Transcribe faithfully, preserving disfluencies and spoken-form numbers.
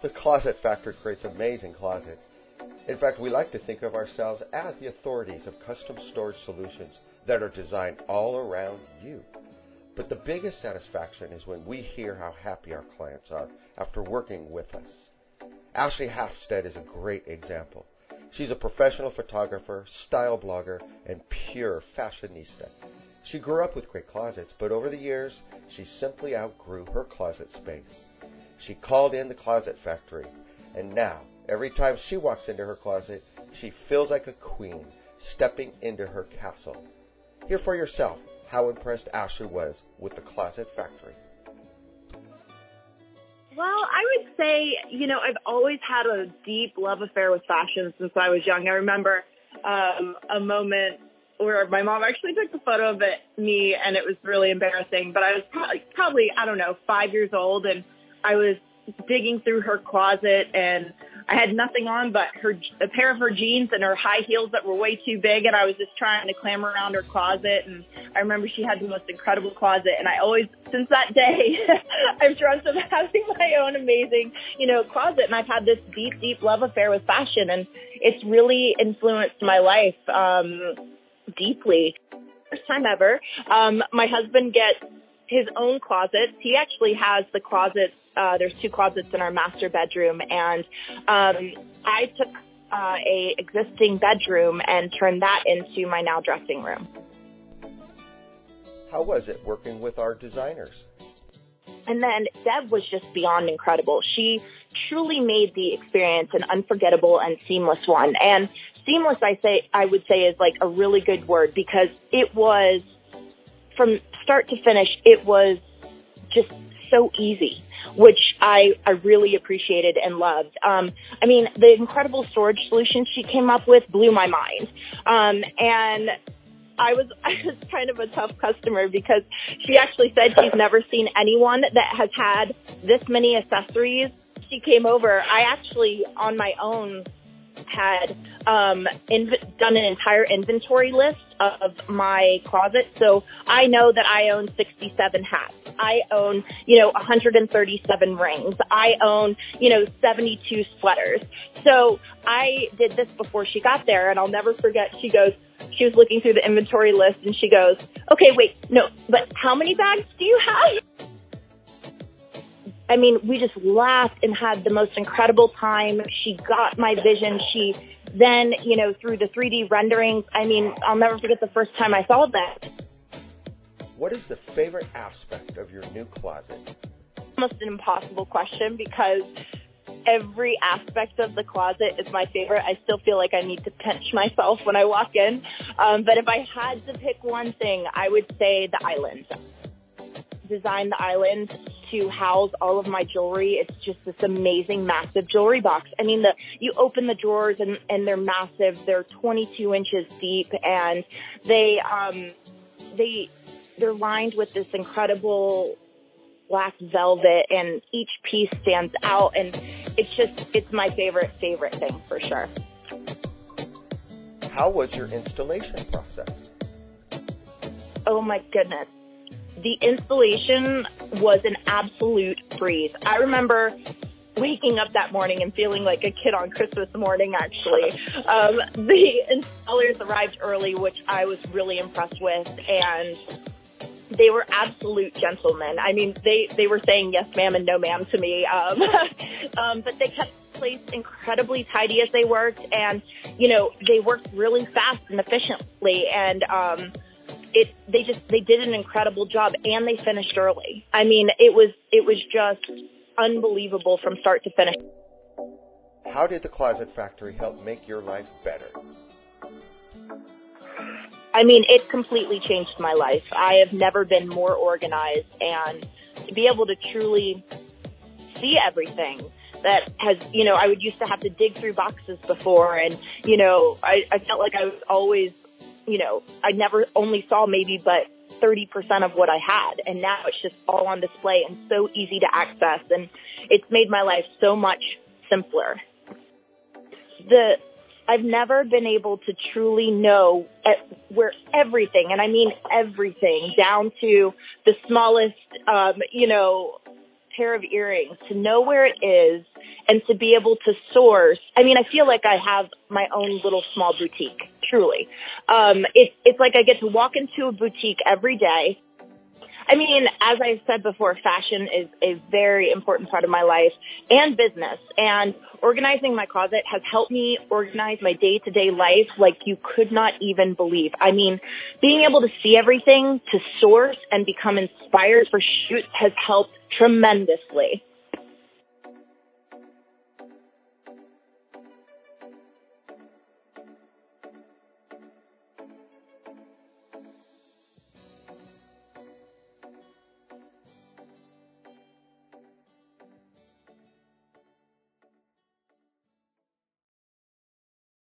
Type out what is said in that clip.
The Closet Factory creates amazing closets. In fact, we like to think of ourselves as the authorities of custom storage solutions that are designed all around you. But the biggest satisfaction is when we hear how happy our clients are after working with us. Ashley Halfstead is a great example. She's a professional photographer, style blogger, and pure fashionista. She grew up with great closets, but over the years, she simply outgrew her closet space. She called in the Closet Factory, and now, every time she walks into her closet, she feels like a queen stepping into her castle. Hear for yourself how impressed Ashley was with the Closet Factory. Well, I would say, you know, I've always had a deep love affair with fashion since I was young. I remember um, a moment where my mom actually took a photo of it, me, and it was really embarrassing. But I was probably, probably, I don't know, five years old, and I was digging through her closet, and I had nothing on but her a pair of her jeans and her high heels that were way too big, and I was just trying to clamber around her closet. And I remember she had the most incredible closet, and I always, since that day, I've dreamt of having my own amazing, you know, closet, and I've had this deep, deep love affair with fashion, and it's really influenced my life um, deeply. First time ever, um, my husband gets his own closets. He actually has the closets. Uh, there's two closets in our master bedroom, and um, I took uh, a existing bedroom and turned that into my now dressing room. How was it working with our designers? And then Deb was just beyond incredible. She truly made the experience an unforgettable and seamless one. And seamless, I say, I would say, is like a really good word, because it was, from start to finish, it was just so easy, which I, I really appreciated and loved. Um, I mean, the incredible storage solution she came up with blew my mind. Um, and I was, I was kind of a tough customer, because she actually said she's never seen anyone that has had this many accessories. She came over. I actually, on my own, had um, inv- done an entire inventory list of my closet. So I know that I own sixty-seven hats. I own, you know, one hundred thirty-seven rings. I own, you know, seventy-two sweaters. So I did this before she got there, and I'll never forget. She goes, she was looking through the inventory list, and she goes, okay, wait, no, but how many bags do you have? I mean, we just laughed and had the most incredible time. She got my vision. She then, you know, through the three D renderings, I mean, I'll never forget the first time I saw that. What is the favorite aspect of your new closet? Almost an impossible question, because every aspect of the closet is my favorite. I still feel like I need to pinch myself when I walk in. Um, but if I had to pick one thing, I would say the island. Design the island to house all of my jewelry. It's just this amazing, massive jewelry box. I mean, the you open the drawers and, and they're massive. They're twenty-two inches deep, and they um they they're lined with this incredible black velvet, and each piece stands out, and it's just it's my favorite favorite thing for sure. How was your installation process? Oh my goodness. The installation was an absolute breeze. I remember waking up that morning and feeling like a kid on Christmas morning, actually. Um, the installers arrived early, which I was really impressed with, and they were absolute gentlemen. I mean, they, they were saying yes, ma'am, and no, ma'am to me. Um, um, but they kept the place incredibly tidy as they worked, and, you know, they worked really fast and efficiently, and um It, they just, they did an incredible job, and they finished early. I mean, it was, it was just unbelievable from start to finish. How did the Closet Factory help make your life better? I mean, it completely changed my life. I have never been more organized, and to be able to truly see everything that has, you know, I would used to have to dig through boxes before, and, you know, I, I felt like I was always, you know, I never only saw maybe but thirty percent of what I had. And now it's just all on display and so easy to access. And it's made my life so much simpler. The, I've never been able to truly know at where everything, and I mean everything, down to the smallest, um, you know, pair of earrings, to know where it is and to be able to source. I mean, I feel like I have my own little small boutique, truly. Um, it's, it's like I get to walk into a boutique every day. I mean, as I said before, fashion is a very important part of my life and business. And organizing my closet has helped me organize my day-to-day life like you could not even believe. I mean, being able to see everything, to source and become inspired for shoots has helped tremendously.